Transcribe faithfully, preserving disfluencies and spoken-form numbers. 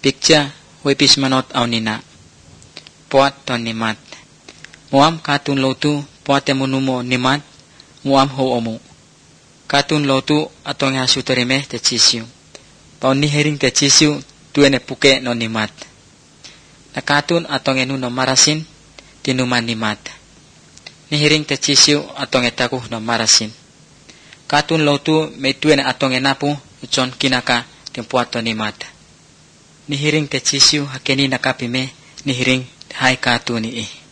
Picture wepis manot au nina. Pot ton nimat. Muam katun lotu poate munumo nimat. Muam ho omu. Katun lotu atong hasu terime te cisiu. Pau ni hering te cisiu tuene puke no nimat. Na katun atong enu no marasin tinuman nimat. Ni hering te cisiu atong etaku no marasin. Katun lotu me tuene atong enapu uchon kinaka tempuato nimat. Ni hering te cisiu hakeni nakapime ni hering hai katuni i.